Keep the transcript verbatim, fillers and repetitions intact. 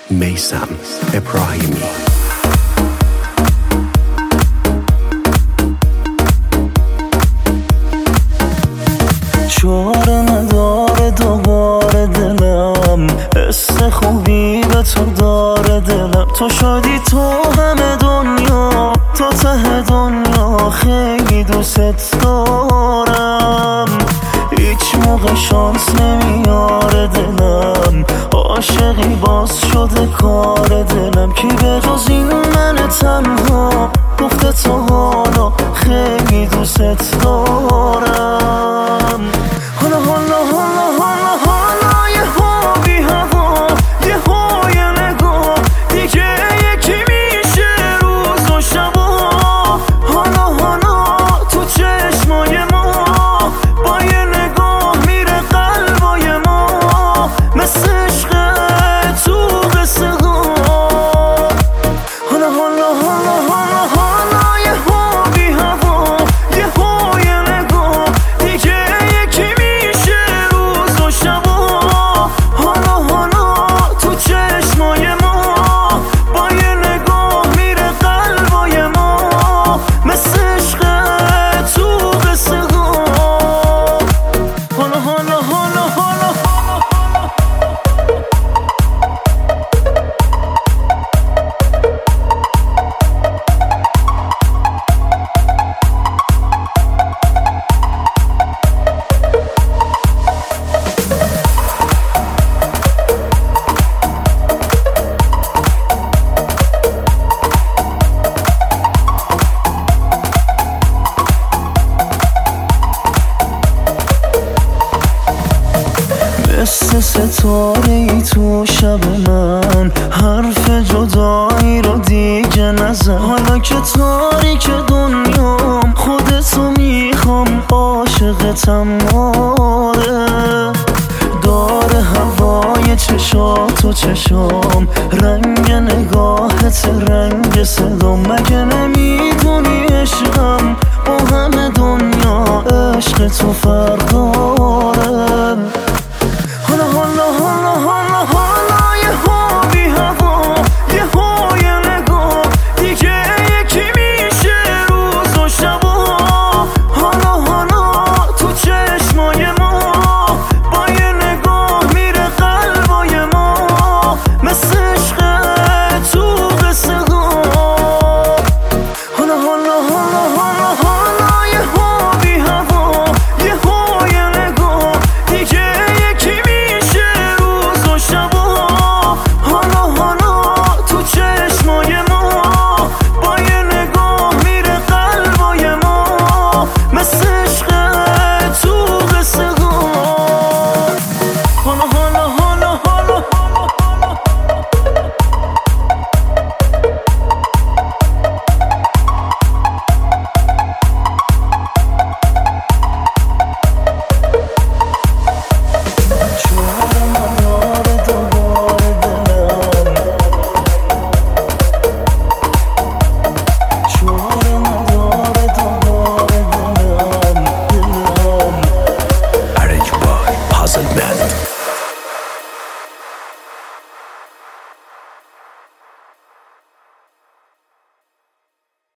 میثم ابراهیمی. چاره نداره دوباره دلم، حس خوبی به تو داره دلم. تو شدی تو همه دنیا، تو ته دنیا، خیلی دوست دارم. هیچ موقع شانس نمیاره دلم، عاشقی باز شده کار دلم. کی به جز این من تنها گفته تو حالا خیلی دوست دارم. حالا حالا حالا حالا حالا یه ها بی هوا، یه های نگاه، دیگه یکی میشه روز و شبا. حالا حالا تو چشمای ما، با یه نگاه میره قلبای ما، مثل عشق تو قصه ها. حالا حالا حالا حالا حالا یه ها بی هوا، یه های نگاه، دیگه یکی میشه روز و شبا. حالا حالا تو چشمای ما، با یه نگاه میره قلبای ما، مثل عشق تو قصه ها. حالا حالا حالا حالا مثل ستاره ای تو شب من، حرف جدایی رو دیگه نزن. حالا که تاریک دنیام، خودتو میخوام، عاشقتم آره. داره هوا